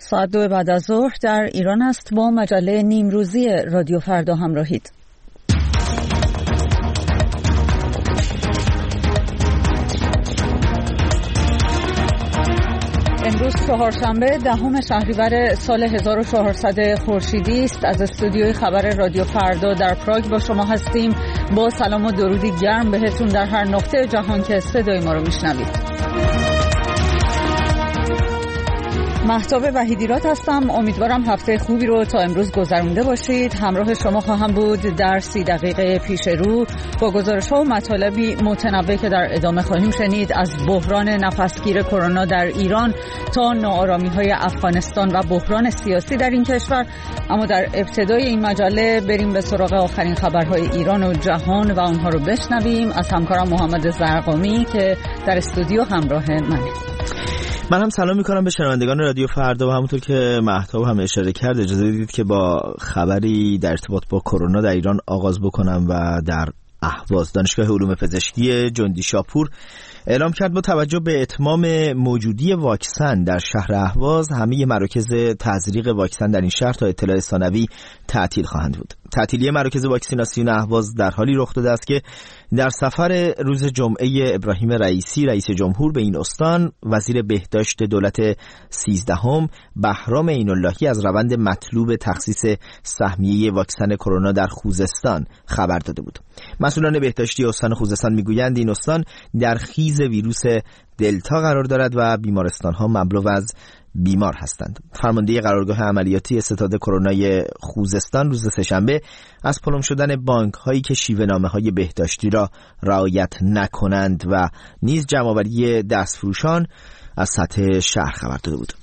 ساعت 2 بعد از ظهر در ایران است. با مجله نیمروزی رادیو فردا همراهید. امروز چهارشنبه 10 شهریور سال 1400 خورشیدی است. از استودیوی خبر رادیو فردا در پراگ با شما هستیم. با سلام و درودی گرم بهتون در هر نقطه جهان که صدای ما رو میشنوید. مهتاب وحیدیرات هستم. امیدوارم هفته خوبی رو تا امروز گذرونده باشید. همراه شما خواهم بود در 30 دقیقه پیش رو با گزارش‌ها و مطالبی متنوع که در ادامه خواهیم شنید، از بحران نفسگیر کرونا در ایران تا ناآرامی‌های افغانستان و بحران سیاسی در این کشور. اما در ابتدای این مجله بریم به سراغ آخرین خبرهای ایران و جهان و آنها رو بشنویم از همکارم محمد زرقامی که در استودیو همراه منه. من هم سلام میکنم به شنوندگان رادیو فردا و همونطور که مهتاب هم اشاره کرد اجازه بدید که با خبری در ارتباط با کرونا در ایران آغاز بکنم و در اهواز دانشگاه علوم پزشکی جندی شاپور اعلام کرد با توجه به اتمام موجودی واکسن در شهر اهواز همه مراکز تزریق واکسن در این شهر تا اطلاع ثانوی تعطیل خواهند بود. تعطیلی مراکز واکسیناسیون اهواز در حالی رخ داده است که در سفر روز جمعه ابراهیم رئیسی رئیس جمهور به این استان وزیر بهداشت دولت 13 بهرام عین‌اللهی از روند مطلوب تخصیص سهمیه واکسن کرونا در خوزستان خبر داده بود. مسئولان بهداشتی استان خوزستان میگویند این استان در خیز ویروس دلتا قرار دارد و بیمارستان‌ها مملو از بیمار هستند. فرمانده قرارگاه عملیاتی ستاد کرونای خوزستان روز سه‌شنبه از پلم شدن بانک‌هایی که شیوه‌نامه‌های بهداشتی را رعایت نکنند و نیز جمع‌آوری دستفروشان از سطح شهر خبر داده بود.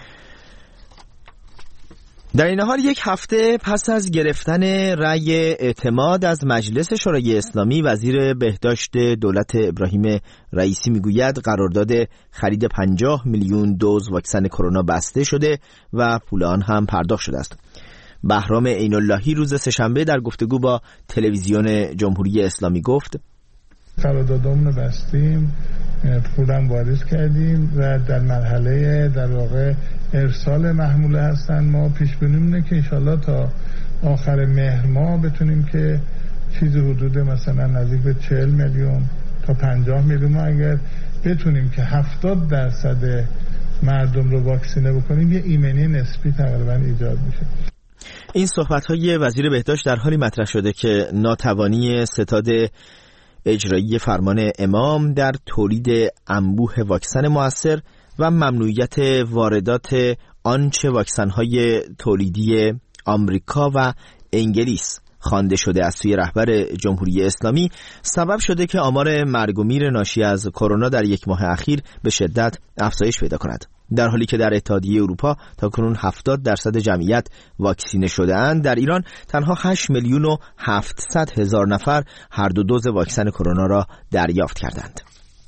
در این حال یک هفته پس از گرفتن رأی اعتماد از مجلس شورای اسلامی، وزیر بهداشت دولت ابراهیم رئیسی میگوید قرارداد خرید 50 میلیون دوز واکسن کرونا بسته شده و پول آن هم پرداخت شده است. بهرام عین‌اللهی روز سه‌شنبه در گفتگو با تلویزیون جمهوری اسلامی گفت قراردادمون رو بستیم، پولم واریز کردیم و در مرحله در واقع ارسال محموله هستن. ما پیش بینی اینه که انشالله تا آخر مهر ماه بتونیم که چیزی حدود مثلا نزدیک به 40 میلیون تا 50 میلیون ما اگر بتونیم که 70% مردم رو واکسینه بکنیم یه ایمنی نسبی تقریبا ایجاد میشه. این صحبت‌های وزیر بهداشت در حالی مطرح شده که ناتوانی ستاد اجرایی فرمان امام در تولید انبوه واکسن مؤثر و ممنوعیت واردات آنچه واکسن‌های تولیدی آمریکا و انگلیس خوانده شده از سوی رهبر جمهوری اسلامی سبب شده که آمار مرگ و میر ناشی از کرونا در یک ماه اخیر به شدت افزایش پیدا کند. در حالی که در اتحادیه اروپا تاکنون 70% جمعیت واکسینه شده اند، در ایران تنها 8 میلیون و 700 هزار نفر هر دو دوز واکسن کرونا را دریافت کردند.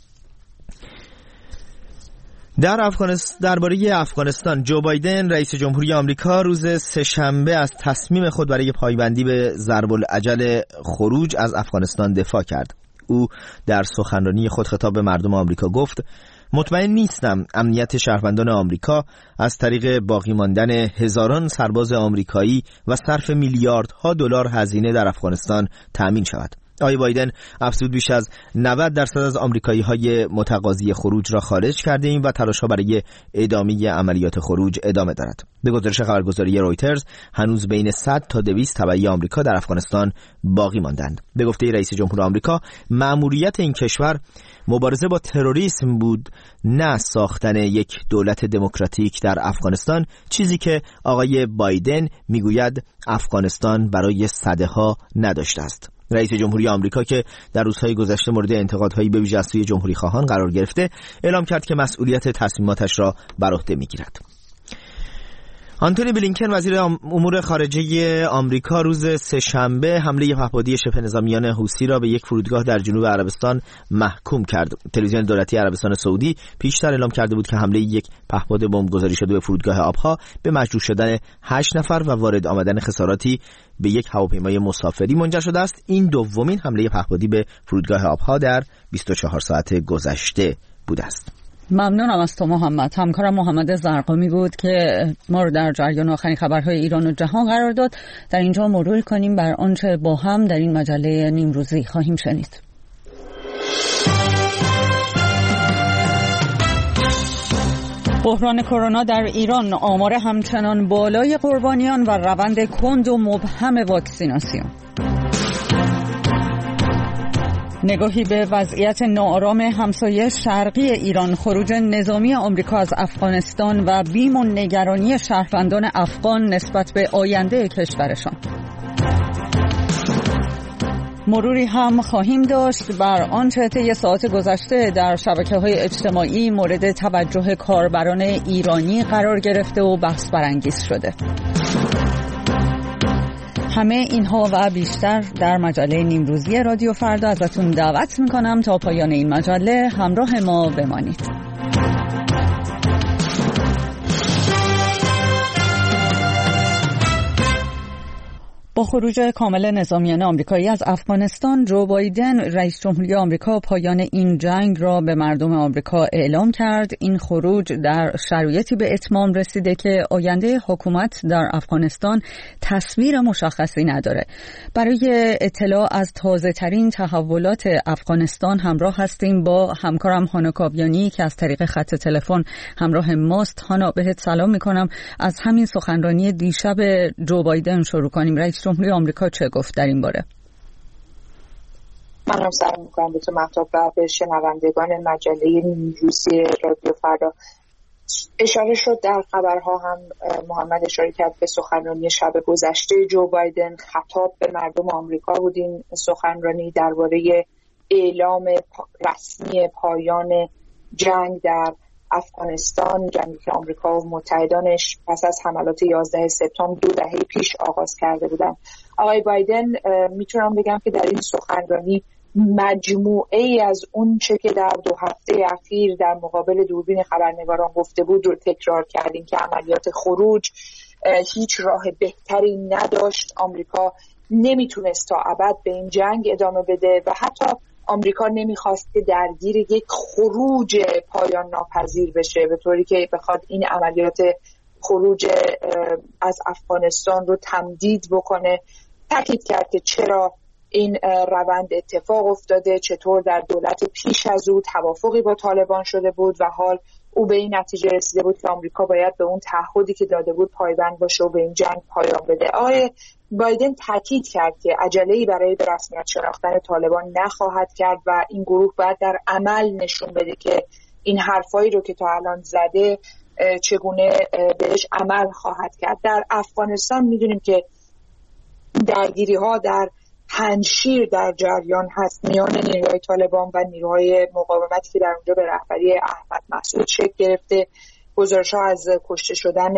درباره افغانستان، جو بایدن رئیس جمهوری آمریکا روز سه‌شنبه از تصمیم خود برای پایبندی به ضرب العجل خروج از افغانستان دفاع کرد. او در سخنرانی خود خطاب به مردم آمریکا گفت مطمئن نیستم امنیت شهروندان آمریکا از طریق باقی ماندن هزاران سرباز آمریکایی و صرف میلیاردها دلار هزینه در افغانستان تأمین شود. آقای بایدن افزود بیش از 90% از آمریکایی‌های متقاضی خروج را خارج کرده ایم و تلاش‌ها برای ادامه عملیات خروج ادامه دارد. به گزارش خبرگزاری رویترز هنوز بین 100 تا 200 تبعی آمریکا در افغانستان باقی ماندند. به گفته رئیس جمهور آمریکا، مأموریت این کشور مبارزه با تروریسم بود، نه ساختن یک دولت دموکراتیک در افغانستان، چیزی که آقای بایدن میگوید افغانستان برای سده‌ها نداشته است. رئیس جمهوری آمریکا که در روزهای گذشته مورد انتقادهایی به ویژه از سوی جمهوری خواهان قرار گرفته، اعلام کرد که مسئولیت تصمیماتش را بر عهده میگیرد. آنتونی بلینکن وزیر امور خارجه آمریکا روز سه‌شنبه حمله پهپادی شبه نظامیان حوثی را به یک فرودگاه در جنوب عربستان محکوم کرد. تلویزیون دولتی عربستان سعودی پیشتر اعلام کرده بود که حمله یک پهپاد بمبگذاری شده به فرودگاه آبها به مجروح شدن 8 نفر و وارد آمدن خساراتی به یک هواپیمای مسافری منجر شده است. این دومین حمله پهپادی به فرودگاه آبها در 24 ساعت گذشته بوده است. ممنونم از تو محمد. همکارم محمد زرقامی بود که ما رو در جریان آخرین خبرهای ایران و جهان قرار داد. در اینجا مرور کنیم بر آنچه با هم در این مجله نیمروزی خواهیم شنید. بحران کرونا در ایران، آمار همچنان بالای قربانیان و روند کند و مبهم واکسیناسیون. نگاهی به وضعیت ناآرام همسایه شرقی ایران، خروج نظامی آمریکا از افغانستان و بیم و نگرانی شهروندان افغان نسبت به آینده کشورشان. مروری هم خواهیم داشت بر آنچه طی ساعات گذشته در شبکه‌های اجتماعی مورد توجه کاربران ایرانی قرار گرفته و بحث برانگیز شده. همه اینها و بیشتر در مجله نیمروزی رادیو فردا. ازتون دعوت میکنم تا پایان این مجله همراه ما بمانید. با خروج کامل نظامیان آمریکایی از افغانستان، جو بایدن رئیس جمهوری آمریکا پایان این جنگ را به مردم آمریکا اعلام کرد. این خروج در شرایطی به اتمام رسیده که آینده حکومت در افغانستان تصویر مشخصی نداره. برای اطلاع از تازه ترین تحولات افغانستان همراه هستیم با همکارم هانا کاویانی که از طریق خط تلفن همراه ماست. هانا، بهت سلام میکنم. از همین سخنرانی دیشب جو بایدن شروع کنیم. رئیس جمهوری آمریکا چه گفت در این باره؟ منم سلام میکنم به تو مهتاب و به شنوندگان مجله نیمروزی رادیو فردا. اشاره شد در خبرها هم، محمد اشاره کرد به سخنرانی شب گذشته جو بایدن. خطاب به مردم آمریکا بود این سخنرانی درباره اعلام رسمی پایان جنگ در افغانستان، جنگی که آمریکا و متحدانش پس از حملات 11 سپتامبر 2 دهه پیش آغاز کرده بودند. آقای بایدن میتونم بگم که در این سخنرانی مجموعه ای از اون چه که در 2 هفته اخیر در مقابل دوربین خبرنگاران گفته بود رو تکرار کردیم که عملیات خروج هیچ راه بهتری نداشت. آمریکا نمیتونست تا ابد به این جنگ ادامه بده و حتی آمریکا نمیخواست که درگیر یک خروج پایان ناپذیر بشه، به طوری که بخواد این عملیات خروج از افغانستان رو تمدید بکنه. تاکید کرد که چرا این روند اتفاق افتاده، چطور در دولت پیش از او توافقی با طالبان شده بود و حال او به این نتیجه رسیده بود که آمریکا باید به اون تعهدی که داده بود پایبند باشه و به این جنگ پایان بده. آقای بایدن تاکید کرد که عجله‌ای برای به رسمیت شناختن طالبان نخواهد کرد و این گروه باید در عمل نشون بده که این حرفایی رو که تا الان زده چگونه بهش عمل خواهد کرد. در افغانستان میدونیم که درگیری‌ها در پنجشیر در جریان هست میان نیروهای طالبان و نیروهای مقاومتی که در اونجا به رهبری احمد مسعود شکل گرفته. گزارش‌ها از کشته شدن،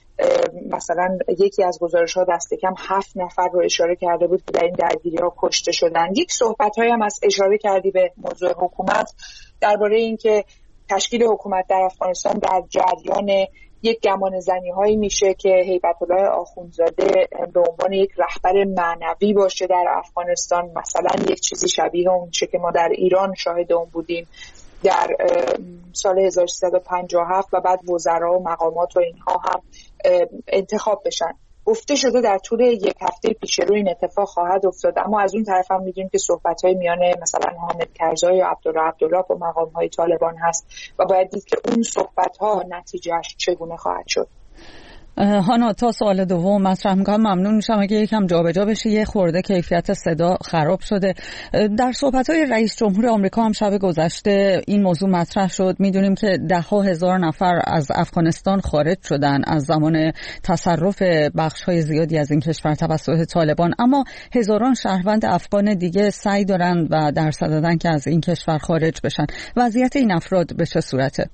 مثلا یکی از گزارش‌ها دست کم 7 نفر رو اشاره کرده بود که در این درگیری‌ها کشته شدن. یک صحبت‌هایی هم از اشاره کردی به موضوع حکومت درباره اینکه تشکیل حکومت در افغانستان در جریان یک گمانه‌زنی‌هایی میشه که هیبت الله آخوندزاده به عنوان یک رهبر معنوی باشه در افغانستان، مثلا یک چیزی شبیه اون چه که ما در ایران شاهد اون بودیم در سال 1357 و بعد وزرا و مقامات و اینها هم انتخاب بشن. گفته شده در طول 1 هفته پیش رو این اتفاق خواهد افتاد، اما از اون طرف هم می‌دونیم که صحبت‌های میان مثلا حامد کرزی یا عبدالله با مقام‌های طالبان هست و باید دید که اون صحبت‌ها نتیجهش چگونه خواهد شد. هانا، تا سوال دوم مطرح میکنم ممنون میشم اگه یکم جابجا بشه، یه خورده کیفیت صدا خراب شده. در صحبت‌های رئیس جمهور آمریکا هم شب گذشته این موضوع مطرح شد. میدونیم که 10,000 نفر از افغانستان خارج شدن از زمان تصرف بخش‌های زیادی از این کشور توسط طالبان، اما هزاران شهروند افغان دیگه سعی دارن و درصد دادن که از این کشور خارج بشن. وضعیت این افراد به چه صورته؟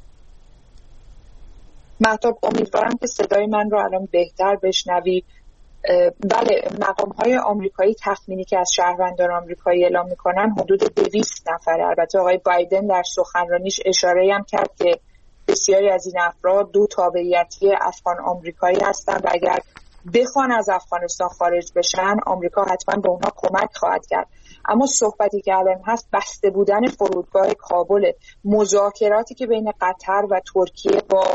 مهتاب، امیدوارم که صدای من رو الان بهتر بشنوی. بله، مقام‌های آمریکایی تخمینی که از شهروندان آمریکایی اعلام می‌کنن حدود 200 نفر. البته آقای بایدن در سخنرانیش اشاره‌ای هم کرد که بسیاری از این افراد 2 تابعیتی افغان آمریکایی هستند و اگر بخوان از افغانستان خارج بشن، آمریکا حتما به اونها کمک خواهد کرد. اما صحبتی که الان هست بسته بودن فرودگاه کابل، مذاکراتی که بین قطر و ترکیه با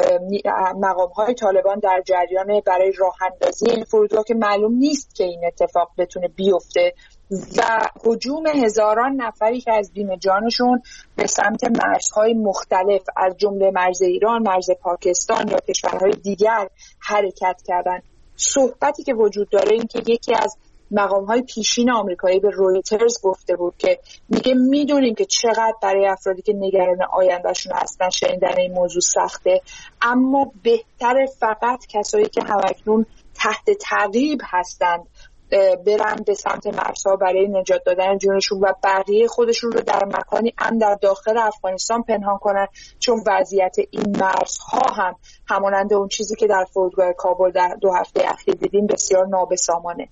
مقام‌های طالبان در جریان برای راه اندازی این فرودگاه که معلوم نیست که این اتفاق بتونه بیفته، و هجوم هزاران نفری که از بیم جانشون به سمت مرزهای مختلف از جمله مرز ایران، مرز پاکستان یا کشورهای دیگر حرکت کردن. صحبتی که وجود داره این که یکی از مقام‌های پیشین آمریکایی به رویترز گفته بود که میگه میدونیم که چقدر برای افرادی که نگران آیندهشون هستن شنیدن این موضوع سخته، اما بهتره فقط کسایی که همکنون تحت تعقیب هستند برن به سمت مرزها برای نجات دادن جونشون و بقیه خودشون رو در مکانی امن در داخل افغانستان پنهان کنن، چون وضعیت این مرزها هم همانند اون چیزی که در فرودگاه کابل در 2 هفته اخیر دیدیم بسیار نابسامانه.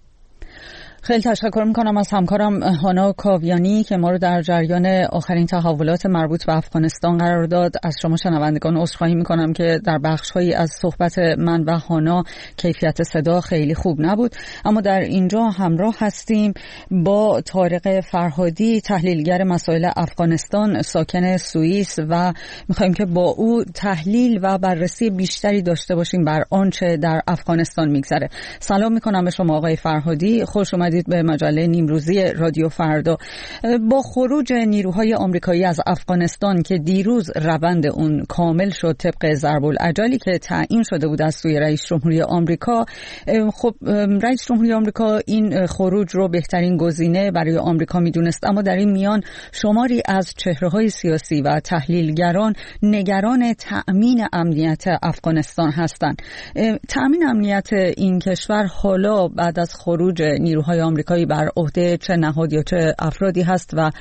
خیلی تشکر میکنم از همکارم هانا کاویانی که ما رو در جریان آخرین تحولات مربوط به افغانستان قرار داد. از شما شنوندگان عذرخواهی میکنم که در بخش‌هایی از صحبت من و هانا کیفیت صدا خیلی خوب نبود، اما در اینجا همراه هستیم با طارق فرهادی، تحلیلگر مسائل افغانستان، ساکن سوئیس، و میخوایم که با او تحلیل و بررسی بیشتری داشته باشیم بر آنچه در افغانستان میگذره. سلام میکنم به شما آقای فرهادی، خوش اومدید به مجله نیمروزی رادیو فردا. با خروج نیروهای آمریکایی از افغانستان که دیروز روند اون کامل شد طبق ضرب الاجلی که تعیین شده بود از سوی رئیس جمهوری آمریکا، خب رئیس جمهوری آمریکا این خروج رو بهترین گزینه برای آمریکا میدونست، اما در این میان شماری از چهره‌های سیاسی و تحلیلگران نگران تأمین امنیت افغانستان هستند. تأمین امنیت این کشور حالا بعد از خروج نیروهای آمریکایی بر عهده چه نهاد یا چه افرادی هست و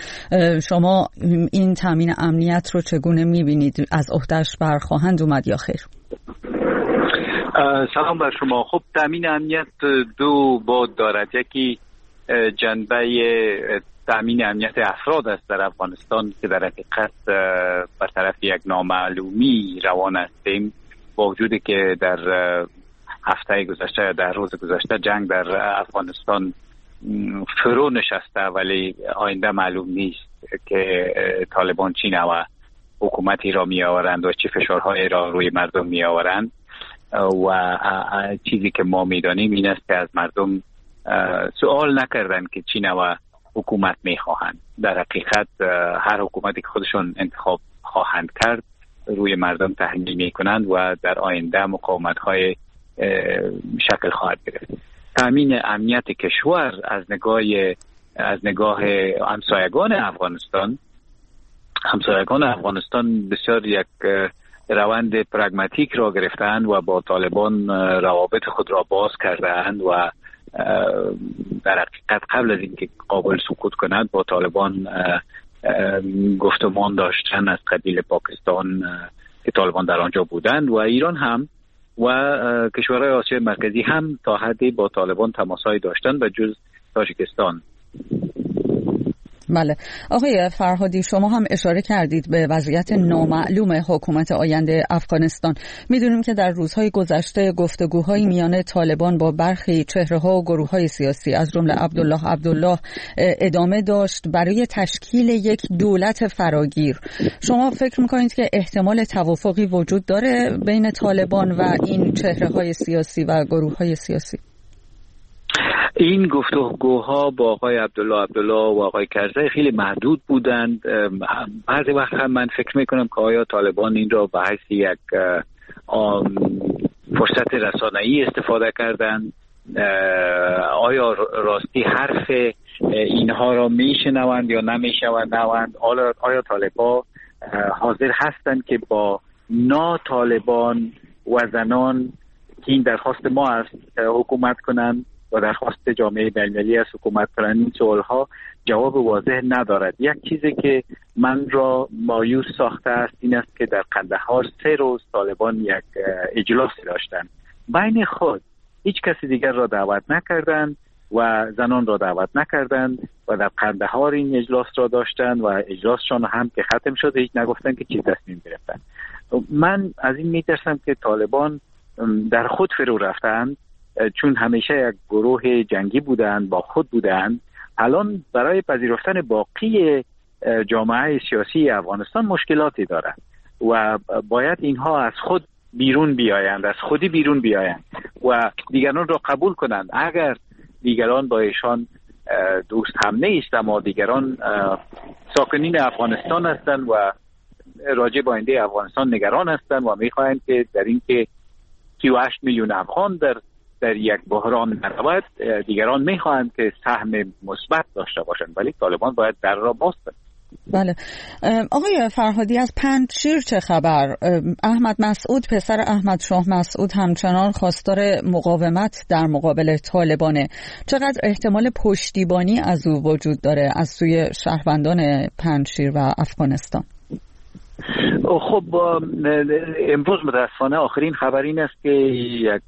شما این تامین امنیت رو چگونه می‌بینید؟ از عهده‌اش برخواهند اومد یا خیر؟ سلام بر شما. خب تامین امنیت 2 بعد دارد. یکی جنبه تامین امنیت افراد است در افغانستان که در حقیقت بر طرف یک نامعلومی روان هستیم، با وجودی که در هفته گذشته یا در روز گذشته جنگ در افغانستان فرو نشسته، ولی آینده معلوم نیست که طالبان چی نوع حکومتی را می آورند و چه فشارهای را روی مردم می آورند. و چیزی که ما می دانیم این است که از مردم سوال نکردن که چی نوع حکومت می خواهند. در حقیقت هر حکومتی که خودشون انتخاب خواهند کرد روی مردم تحمیل می کنند و در آینده مقاومت های شکل خواهد گرفت. تامین امنیت کشور از نگاه همسایگان افغانستان بسیار یک روند پرگماتیک را گرفتند و با طالبان روابط خود را باز کردند و در حقیقت قبل از اینکه کابل سقوط کند با طالبان گفتمان داشتن از قبیل پاکستان که طالبان در آنجا بودند و ایران هم و کشورهای آسیای مرکزی هم تا حدی با طالبان تماسهایی داشتند و جز تاجیکستان. بله آقای فرهادی، شما هم اشاره کردید به وضعیت نامعلوم حکومت آینده افغانستان. میدونیم که در روزهای گذشته گفتگوهای میان طالبان با برخی چهره‌ها و گروه‌های سیاسی از جمله عبدالله ادامه داشت برای تشکیل یک دولت فراگیر. شما فکر می‌کنید که احتمال توافقی وجود داره بین طالبان و این چهره‌های سیاسی و گروه‌های سیاسی؟ این گفتگوها با آقای عبدالله و آقای کرزی خیلی محدود بودند. بعضی وقت هم من فکر میکنم که آیا طالبان این را به حیث یک فرصت رسانه‌ای استفاده کردند، آیا راستی حرف اینها را میشنوند یا نمیشنوند، آیا طالبان حاضر هستند که با طالبان و زنان که این درخواست ما است حکومت کنند و درخواست جامعه بین‌المللی از حکومت کنند؟ این سوالها جواب واضح ندارد. یک چیزی که من را مایوس ساخته است این است که در قندهار 3 روز طالبان یک اجلاسی داشتند بین خود، هیچ کسی دیگر را دعوت نکردند و زنان را دعوت نکردند و در قندهار این اجلاس را داشتند و اجلاسشان هم که ختم شد هیچ نگفتند که چی تصمیم گرفتند. من از این میترسم که طالبان در خود فرو رفتند چون همیشه یک گروه جنگی بودند، با خود بودند، الان برای پذیرفتن باقی جامعه سیاسی افغانستان مشکلاتی دارند و باید اینها از خود بیرون بیایند، از خودی بیرون بیایند و دیگران را قبول کنند. اگر دیگران با ایشان دوست هم نیست، اما دیگران ساکنین افغانستان هستند و راجع به آینده افغانستان نگران هستند و میخواهند که در این که 38 میلیون افغان در یک بحران نرود، دیگران میخواهند که سهم مثبت داشته باشند، ولی طالبان باید در را باز کنند. بله. آقای فرهادی، از پنجشیر چه خبر؟ احمد مسعود، پسر احمد شاه مسعود، همچنان خواستار مقاومت در مقابل طالبانه. چقدر احتمال پشتیبانی از او وجود داره از سوی شهروندان پنجشیر و افغانستان؟ خب امروز متاسفانه آخرین خبر این است که یک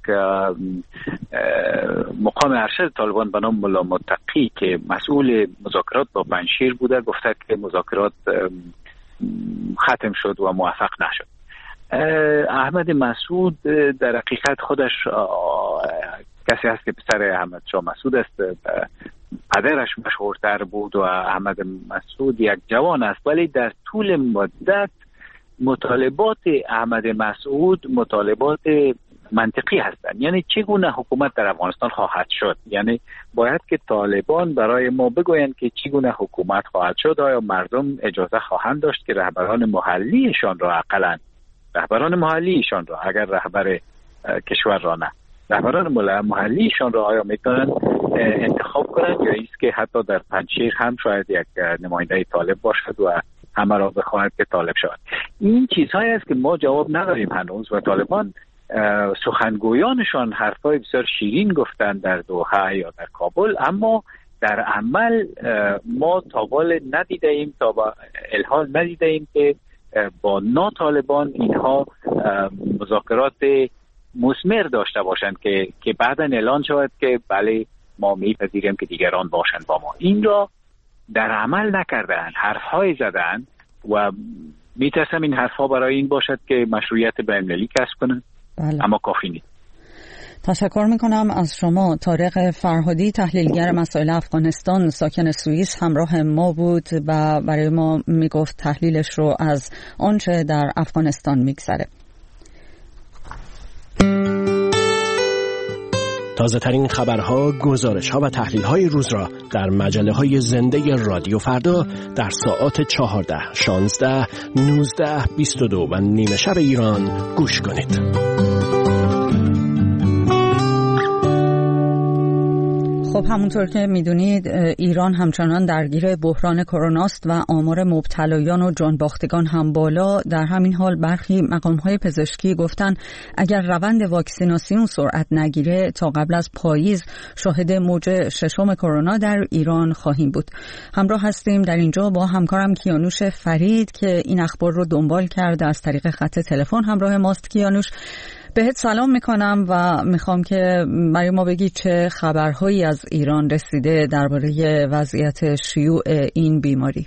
مقام ارشد طالبان به نام ملا متقی که مسئول مذاکرات با پنجشیر بوده گفته که مذاکرات ختم شد و موفق نشد. احمد مسعود در حقیقت خودش کسی است که پسر احمد شاه مسعود است، پدرش مشهورتر بود و احمد مسعود یک جوان است، ولی در طول مدت مطالبات احمد مسعود مطالبات منطقی هستند. یعنی چگونه حکومت در افغانستان خواهد شد، یعنی باید که طالبان برای ما بگویند که چگونه حکومت خواهد شد. آیا مردم اجازه خواهند داشت که رهبران محلیشان را، اقلا رهبران محلیشان را، اگر رهبر کشور را نه، رهبران محلیشان را آیا میتونن انتخاب کنند، یا ایست که حتی در پنجشیر هم شاید یک نماینده طالب باشد و همه را بخواهد که طالب شود. این چیزهایی است که ما جواب نداریم هنوز و طالبان سخنگویانشان حرفای بسیار شیرین گفتن در دوحه یا در کابل، اما در عمل ما تا بال ندیدیم، تا با الحال ندیدیم که با طالبان اینها مذاکرات مثمر داشته باشند که بعدا اعلان شود که بله ما میپذیریم که دیگران باشند با ما. این را در عمل نکردن، حرفهای زدن و میترسم این حرفها برای این باشد که مشروعیت بین‌المللی کسب کنند. بله. اما کافی نیست. تشکر میکنم از شما. طارق فرهادی، تحلیلگر مسائل افغانستان، ساکن سوئیس، همراه ما بود و برای ما میگفت تحلیلش رو از آنچه در افغانستان میگذره. تازه ترین خبرها، گزارش‌ها و تحلیل‌های روز را در مجله‌های زنده رادیو فردا در ساعات 14، 16، 19، 22 و نیمه شب ایران گوش کنید. خب همونطور که میدونید ایران همچنان درگیر بحران کرونا است و آمار مبتلایان و جانباختگان هم بالا. در همین حال برخی مقام‌های پزشکی گفتن اگر روند واکسیناسیون سرعت نگیره تا قبل از پاییز شاهد موج ششم کرونا در ایران خواهیم بود. همراه هستیم در اینجا با همکارم کیانوش فرید که این اخبار رو دنبال کرده، از طریق خط تلفن همراه ماست. کیانوش، بهت سلام میکنم و میخوام که برای ما بگی چه خبرهایی از ایران رسیده درباره وضعیت شیوع این بیماری.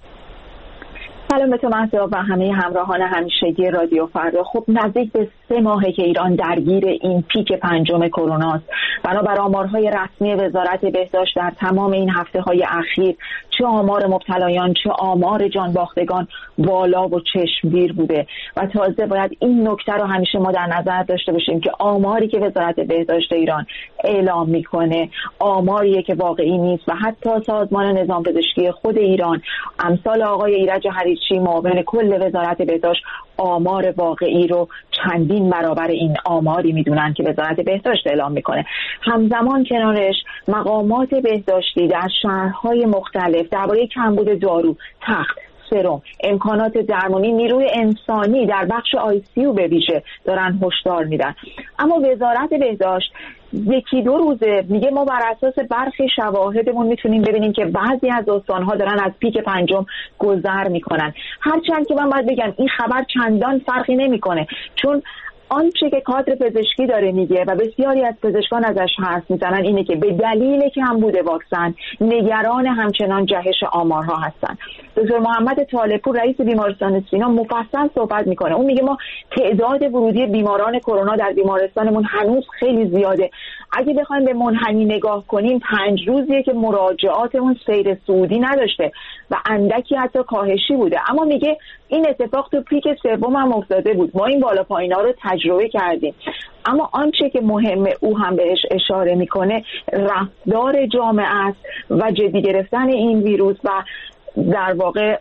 سلام به تو مهسا و همه همراهان همیشگی رادیو فردا. خب نزدیک به 3 ماهه که ایران درگیر این پیک 5 کرونا است. بنابر آمارهای رسمی وزارت بهداشت در تمام این هفته‌های اخیر چه آمار مبتلایان چه آمار جانباختگان بالا و چشمگیر بوده و تازه باید این نکته رو همیشه ما در نظر داشته باشیم که آماری که وزارت بهداشت ایران اعلام میکنه آماریه که واقعی نیست و حتی سازمان نظام پزشکی خود ایران امثال آقای ایرج هریچی معاون کل وزارت بهداشت آمار واقعی رو چندین برابر این آماری میدونن که وزارت بهداشت اعلام میکنه. همزمان کنارش مقامات بهداشتی در شهرهای مختلف درباره کمبود دارو، تخت، سرم، امکانات درمانی، نیروی انسانی در بخش ICU به ویژه دارن هشدار میدن. اما وزارت بهداشت 1-2 روزه میگه ما بر اساس برخی شواهدمون میتونیم ببینیم که بعضی از استانها دارن از پیک 5 گذر میکنن. هرچند که من باید بگم این خبر چندان فرقی نمیکنه، چون آنچه که کادر پزشکی داره میگه و بسیاری از پزشکان ازش حرف میزنن اینه که به دلیل کمبود واکسن نگران همچنان جهش آمارها هستن. دکتر محمد طالبپور رئیس بیمارستان سینا مفصل صحبت میکنه. اون میگه ما تعداد ورودی بیماران کرونا در بیمارستانمون هنوز خیلی زیاده، اگه بخوایم به منحنی نگاه کنیم 5 روزیه که مراجعاتمون سیر صعودی نداشته و اندکی حتی کاهشی بوده، اما میگه این اتفاق تو پیک سوم هم افتاده بود، ما این بالا پایینا رو تجربه کردیم. اما آنچه که مهمه او هم بهش اشاره میکنه رفتار جامعه است و جدی گرفتن این ویروس و در واقع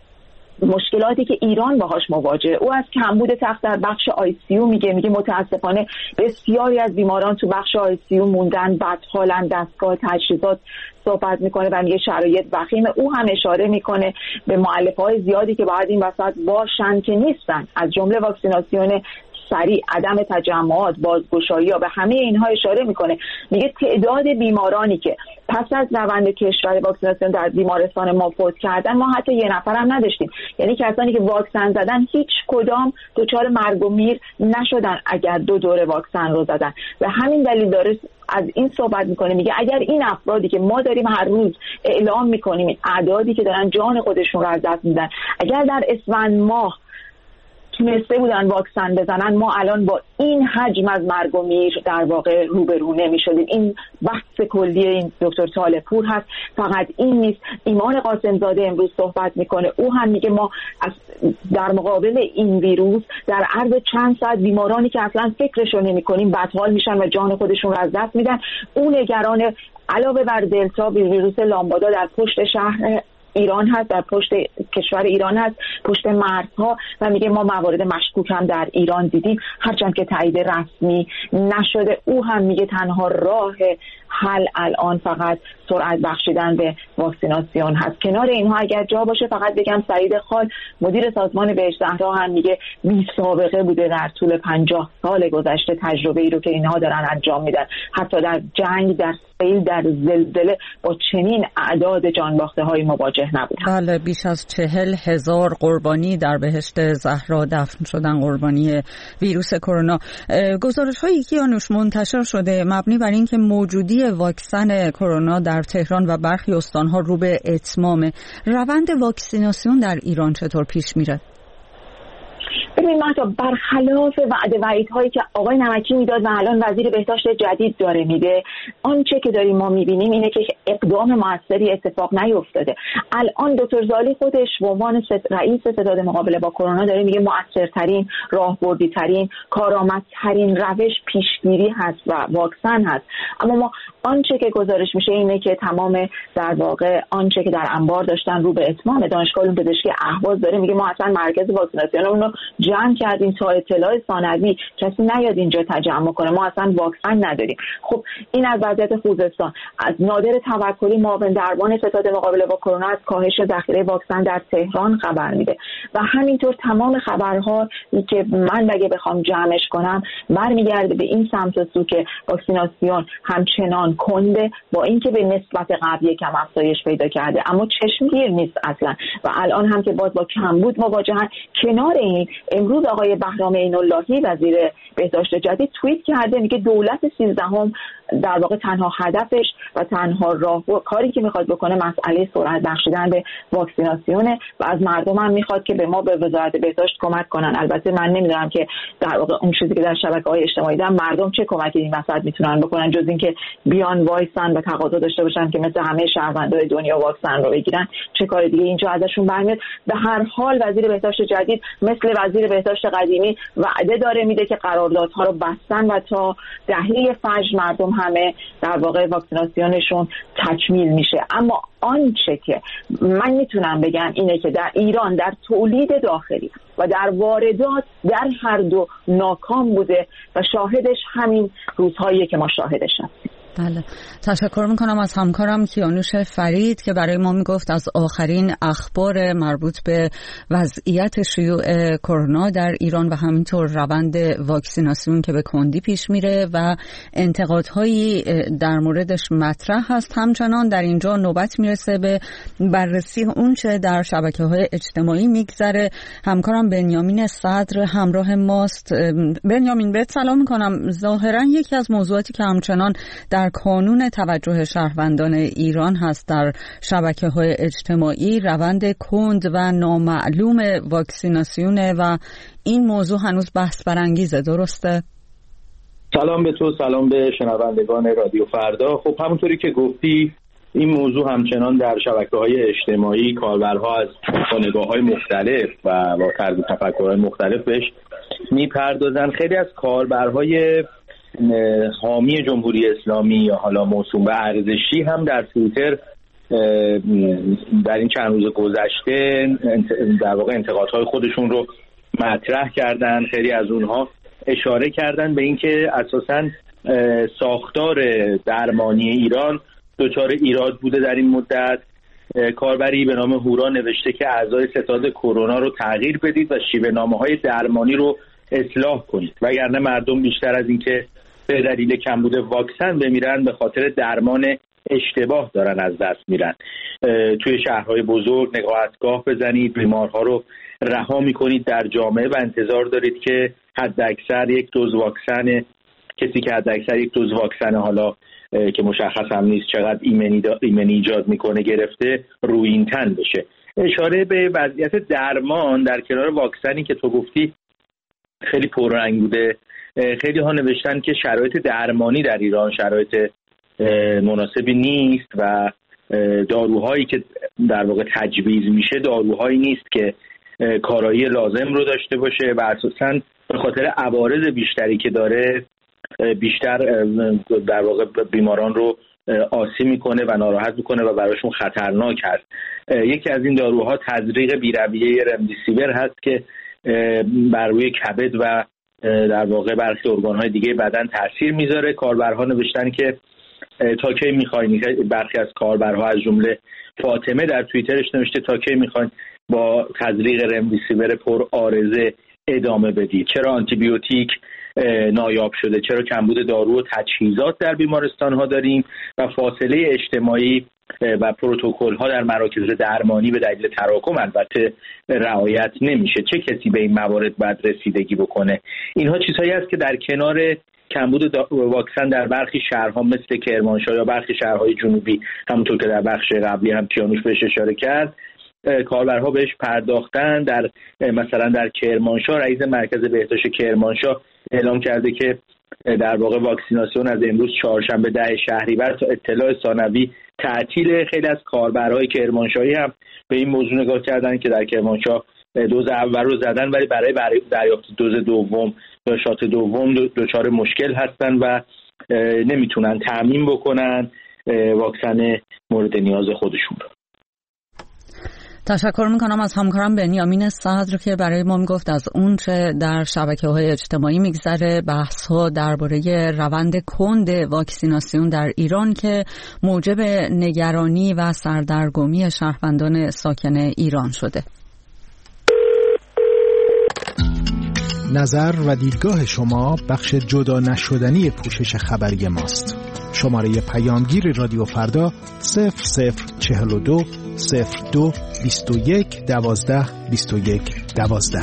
مشکلاتی که ایران باهاش مواجهه. او از کمبود تخت در بخش ICU میگه متاسفانه بسیاری از بیماران تو بخش ICU موندن، بدحالن، دستگاه تجهیزات صحبت میکنه و میگه شرایط وخیمه. او هم اشاره میکنه به مؤلفه‌های زیادی که باید این وسط باشن که نیستن، از جمله واکسیناسیون سریع، عدم تجمعات، بازگشایی ها، به همه اینها اشاره میکنه. میگه تعداد بیمارانی که پس از روند کشور واکسیناسیون در بیمارستان ما فوت کردن ما حتی یه نفر هم نداشتیم، یعنی کسانی که واکسن زدن هیچ کدام دچار مرگ و میر نشدن اگر 2 دوره واکسن رو زدن. و همین دلیل داره از این صحبت میکنه، میگه اگر این افرادی که ما داریم هر روز اعلام میکنیم، این اعدادی که دارن جان خودشون رو از دست میدن، اگر در اسفند ماه تونسته بودن واکسن بزنن ما الان با این حجم از مرگ و میر در واقع روبرو نمی‌شدیم. این بحث کلی این دکتر طالب‌پور هست. فقط این نیست، ایمان قاسمزاده امروز صحبت میکنه، او هم میگه ما در مقابل این ویروس در عرض چند ساعت بیمارانی که اصلا فکرشو نمی‌کنیم بدحال میشن و جان خودشون رو از دست میدن. اون نگران علاوه بر دلتا ویروس لامبادا در پشت شهر ایران هست، در پشت کشور ایران هست، پشت مرزها، و میگه ما موارد مشکوک هم در ایران دیدیم هرچند که تایید رسمی نشده. او هم میگه تنها راه حل الان فقط سرعت بخشیدن به واکسیناسیون هست. کنار اینها اگر جا باشه فقط بگم سعید خال مدیر سازمان بهشت زهرا هم میگه بی سابقه بوده در طول 50 سال گذشته تجربه ای رو که اینها دارن انجام میدن، حتی در جنگ، در سیل، در زلزله با چنین اعداد جانباخته های مواجه نبودن. بله، بیش از 40,000 قربانی در بهشت زهرا دفن شدن، قربانی ویروس کرونا. گزارش هایی که آنوش منتشر شده مبنی بر این که موجودی واکسن کرونا در تهران و برخی استان‌ها رو به اتمامه. روند واکسیناسیون در ایران چطور پیش میره؟ ببین مهتا، برخلاف وعده وعیدهایی که آقای نمکی میداد و الان وزیر بهداشت جدید داره میده، آنچه که داریم ما میبینیم اینه که اقدام موثری اتفاق نیفتاده. الان دکتر زالی خودش به عنوان رئیس ستاد مقابله با کرونا داره میگه موثرترین، راهبردی‌ترین، کارآمدترین روش پیشگیری هست و واکسن هست. اما ما آنچه که گزارش میشه اینه که تمام در واقع آنچه که در انبار داشتن رو به اتمام. دانشگاه علوم پزشکی اهواز داره میگه ما اصلا مرکز واکسیناسیون رو جمع کردیم تا اطلاع ثانوی کسی نیاد اینجا تجمع کنه، ما اصلا واکسن نداریم. خب این از وضعیت خوزستان. از نادر توکلی معاون درمان ستاد مقابله با کرونا از کاهش ذخیره واکسن در تهران خبر میده و همینطور تمام خبرها که من اگه بخوام جمعش کنم برمیگرده به این سمت و سو که واکسیناسیون همچنان کنده، با اینکه به نسبت قبل یکم افزایش پیدا کرده اما چشمگیر نیست اصلا و الان هم که باز با کمبود مواجهن. کنار این امروز آقای بهرام عین‌اللهی وزیر بهداشت جدید توییت کرده، میگه دولت 13ام در واقع تنها هدفش و تنها کاری که میخواد بکنه مسئله سرعت بخشیدن به واکسیناسیونه و از مردم هم میخواد که به ما به وزارت بهداشت کمک کنن. البته من نمیدونم که در واقع اون چیزی که در شبکه‌های اجتماعی دیدم مردم چه کمکی این وسط میتونن بکنن جز اینکه بیان وایسن و تقاضا داشته باشن که مثل همه شهروندان دنیا واکسن رو بگیرن. چه کار دیگه اینجا ازشون برمیاد؟ به هر حال وزیر بهداشت جدید مثل وزیر بهداشت قدیمی وعده داره میده که قراردادها رو بستن و تا دهه فجر مردم همه در واقع واکسیناسیونشون تکمیل میشه. اما آنچه که من میتونم بگم اینه که در ایران در تولید داخلی و در واردات در هر دو ناکام بوده و شاهدش همین روزهایی که ما شاهدش هستیم. بله، تشکر میکنم از همکارم کیانوش فرید که برای ما میگفت از آخرین اخبار مربوط به وضعیت شیوع کرونا در ایران و همینطور روند واکسیناسیون که به کندی پیش میره و انتقادهایی در موردش مطرح هست. همچنان در اینجا نوبت میرسه به بررسی اونچه در شبکه‌های اجتماعی میگذره. همکارم بنیامین صدر همراه ماست. بنیامین، بهت سلام میکنم. ظاهرا یکی از موضوعاتی که همچنان در کانون توجه شهروندان ایران هست در شبکه‌های اجتماعی روند کند و نامعلوم واکسیناسیونه و این موضوع هنوز بحث برانگیزه، درسته؟ سلام به تو، سلام به شنوندگان رادیو فردا. خب همونطوری که گفتی این موضوع همچنان در شبکه‌های اجتماعی کاربرها از نگاه‌های مختلف و با طرز تفکرهای مختلف بهش میپردازن. خیلی از کاربرهای حامی جمهوری اسلامی یا حالا موسوم به ارزشی هم در توییتر در این چند روز گذشته در واقع انتقادهای خودشون رو مطرح کردن. خیلی از اونها اشاره کردن به اینکه اساساً ساختار درمانی ایران دچار ایراد بوده در این مدت. کاربری به نام هورا نوشته که اعضای ستاد کرونا رو تغییر بدید و شیوه نامه‌های درمانی رو اصلاح کنید، وگرنه مردم بیشتر از اینکه به دلیل کمبود واکسن بمیرن به خاطر درمان اشتباه دارن از دست میرن. توی شهرهای بزرگ نگاهگاه بزنید، بیمارها رو رها میکنید در جامعه و انتظار دارید که حداکثر یک دوز واکسن، کسی که حداکثر یک دوز واکسن حالا که مشخص هم نیست چقدر ایمنی ایجاد میکنه گرفته رویینتن بشه. اشاره به وضعیت درمان در کنار واکسنی که تو گفتی خیلی پررنگ بوده. خیلی ها نوشتن که شرایط درمانی در ایران شرایط مناسبی نیست و داروهایی که در واقع تجویز میشه داروهایی نیست که کارایی لازم رو داشته باشه و اساساً به خاطر عوارض بیشتری که داره بیشتر در واقع بیماران رو آسیب میکنه و ناراحت میکنه و براشون خطرناک هست. یکی از این داروها تزریق بی‌رویه رمدیسیور هست که بر روی کبد و در واقع برخی ارگان‌های دیگه بدن تاثیر میذاره. کاربرها نوشتن که تا کی میخواین، برخی از کاربرها از جمله فاطمه در توییترش نوشته تا کی میخواین با تزریق رمدیسیور پر عارضه ادامه بدید؟ چرا آنتی بیوتیک نایاب شده؟ چرا کمبود دارو و تجهیزات در بیمارستان ها داریم و فاصله اجتماعی و پروتکل ها در مراکز درمانی به دلیل تراکم البته رعایت نمیشه؟ چه کسی به این موارد باید رسیدگی بکنه؟ اینها چیزهایی است که در کنار کمبود واکسن در برخی شهرها مثل کرمانشاه یا برخی شهرهای جنوبی، همونطور که در بخش قبلی هم کیانوش بهش اشاره کرد، کاربرها بهش پرداختن. در مثلا در کرمانشاه رئیس مرکز بهداشت کرمانشاه اعلام کرده که در واقع واکسیناسیون از امروز چهارشنبه 10 شهریور تا اطلاع ثانوی تعطیل. خیلی از کاربرهای کرمانشاهی هم به این موضوع نگاه کردن که در کرمانشاه دوز اول رو زدن ولی برای دریافت دوز دوم یا شات دوم دچار مشکل هستن و نمیتونن تامین بکنن واکسن مورد نیاز خودشون رو. تشکر میکنم از همکارم بنیامین صدر که برای ما میگفت از اون چه در شبکه‌های اجتماعی میگذره، بحث‌ها درباره روند کند واکسیناسیون در ایران که موجب نگرانی و سردرگمی شهروندان ساکن ایران شده. نظر و دیدگاه شما بخش جدا نشدنی پوشش خبری ماست. شماره پیامگیر رادیو فردا 0042 02 21 12 21 12.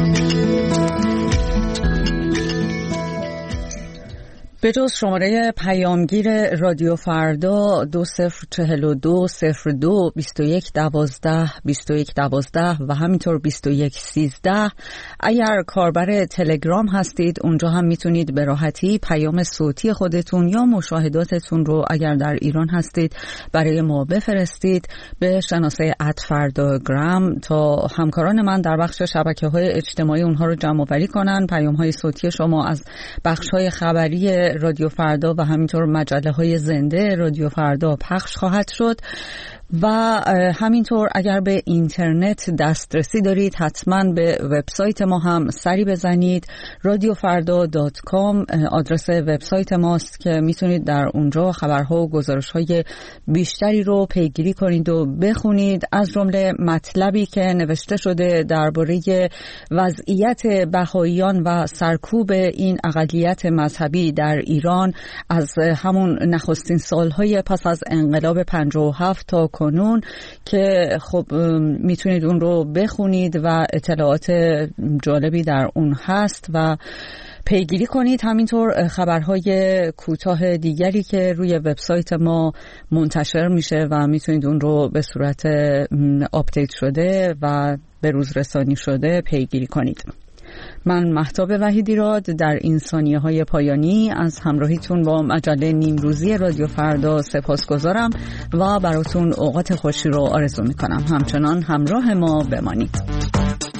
به جز شماره پیامگیر رادیو فردا 2042 02 21 12 21 12 و همینطور 21 13، اگر کاربر تلگرام هستید اونجا هم میتونید به راحتی پیام صوتی خودتون یا مشاهداتتون رو اگر در ایران هستید برای ما بفرستید به شناسه @فرداگرام تا همکاران من در بخش شبکه‌های اجتماعی اونها رو جمع آوری کنن. پیام‌های صوتی شما از بخش‌های خبری رادیو فردا و همینطور مجله‌های زنده رادیو فردا پخش خواهد شد و همینطور اگر به اینترنت دسترسی دارید حتما به وبسایت ما هم سری بزنید. radiofarda.com آدرس وبسایت ماست که میتونید در اونجا خبرها و گزارش‌های بیشتری رو پیگیری کنید و بخونید، از جمله مطلبی که نوشته شده درباره وضعیت بهائیان و سرکوب این اقلیت مذهبی در ایران از همون نخستین سالهای پس از انقلاب 57 تا کنون که خب میتونید اون رو بخونید و اطلاعات جالبی در اون هست و پیگیری کنید. همینطور خبرهای کوتاه دیگری که روی وبسایت ما منتشر میشه و میتونید اون رو به صورت آپدیت شده و به روز رسانی شده پیگیری کنید. من مهتاب وحیدیراد در این ثانیه‌های پایانی از همراهیتون با مجله نیمروزی رادیو فردا سپاسگزارم و براتون اوقات خوشی رو آرزو می‌کنم. همچنان همراه ما بمانید.